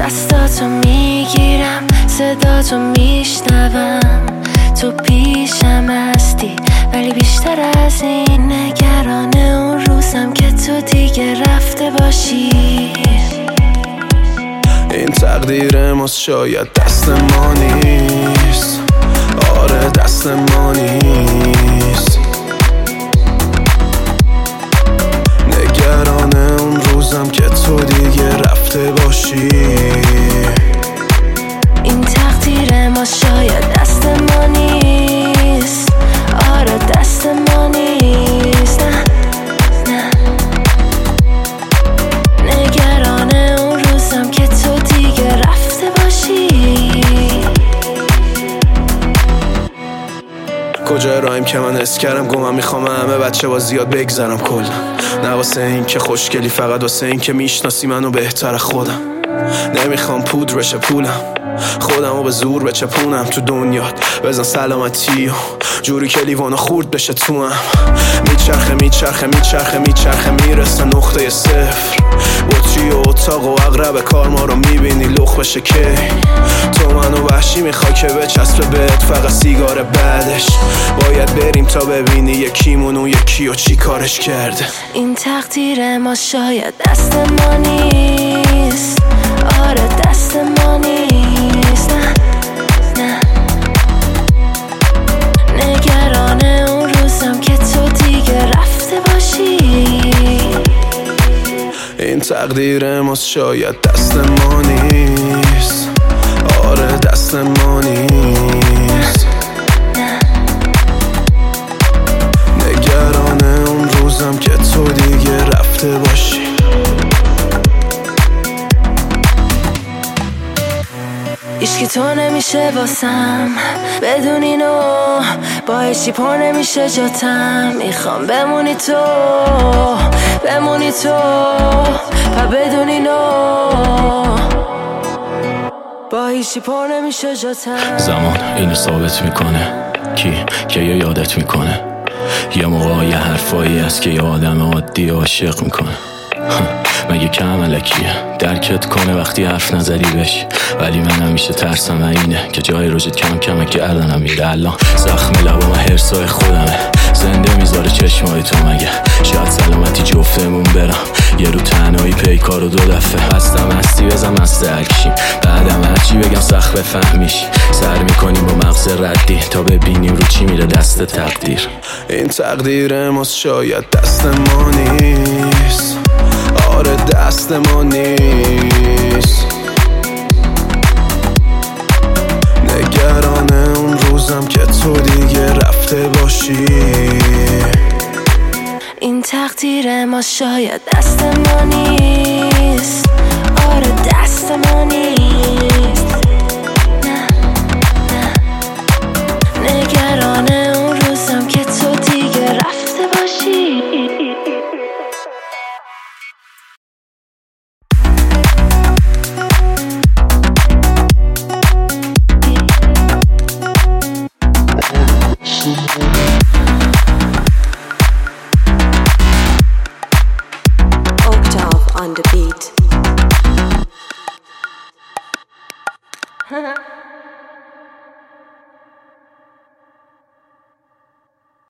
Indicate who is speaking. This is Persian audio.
Speaker 1: دستاتو میگیرم، صداتو میشنوم، تو پیشم هستی ولی بیشتر از این نگران اون روزم که تو دیگه رفته باشی.
Speaker 2: این تقدیر ماست، شاید دست ما نیست. آره دست ما نیست. نگران اون روزم که تو دیگه رفته باشی.
Speaker 1: این تقدیر ما شاید دست ما نیست. آره دست ما نیست. نه نه، نگران اون روزم که تو دیگه رفته باشی.
Speaker 2: کجا رایم که من حس کردم گمم، میخوام همه بچه با زیاد بگذرم کل. نه واسه این که خوشگلی، فقط واسه این که میشناسی منو بهتر خودم. نمیخوام پودر بشه پولم، خودمو به زور بچپونم تو دنیات. بزن سلامتی و جوری که لیوانا خورد بشه تو هم. میچرخه میچرخه میچرخه میچرخه میرسه نقطه صفر. بطری و اتاق و اغرب کار ما رو میبینی لخ بشه کی. تو منو وحشی میخوای که بچسبه بهت، فقط سیگار بعدش باید بریم تا ببینی یکیمون اون یکی و چی کارش کرده.
Speaker 1: این تقدیر ما شاید دست ما نیست. آره دست ما نیست. نه نه، نگران اون روزم که تو دیگه رفته باشی.
Speaker 2: این تقدیر ماست، شاید دست ما نیست. آره دست ما نیست. نگران اون روزم که تو دیگه رفته باشی.
Speaker 1: عشقی تو نمیشه واسم بدون اینو، با هیچی پر نمیشه جاتم. میخوام بمونی تو، بمونی تو، و بدون اینو با هیچی پر نمیشه جاتم.
Speaker 3: زمان اینو ثابت میکنه که یه یادت میکنه. یه موقع یه حرفایی هست که یه آدم عادی عاشق میکنه. مگه کم علکیه درکت کنه وقتی حرف نزدی بشی. ولی من همیشه ترسم اینه که جای روزت کم کمه که الانم میره. الان زخم لبام هرسای خودمه، زنده میذاره چشمای تو. مگه شاید سلامتی جفتمون برم یه رو تنهایی پیکار و 2 دفعه. هستی بزن مست هرکشیم، بعدم هرچی بگم سخت بفهمیش. سر میکنیم با مغز ردی تا ببینیم رو چی میره دست تقدیر.
Speaker 2: این تقدیر ماست، شاید دست ما نیست. آره دست ما نیست. نگران اون روزم که تو دیگه رفته باشی.
Speaker 1: این تقدیر ما شاید دست ما نیست. آره دست ما نیست. نه نه، نگران اون روزم که تو دیگه رفته باشی.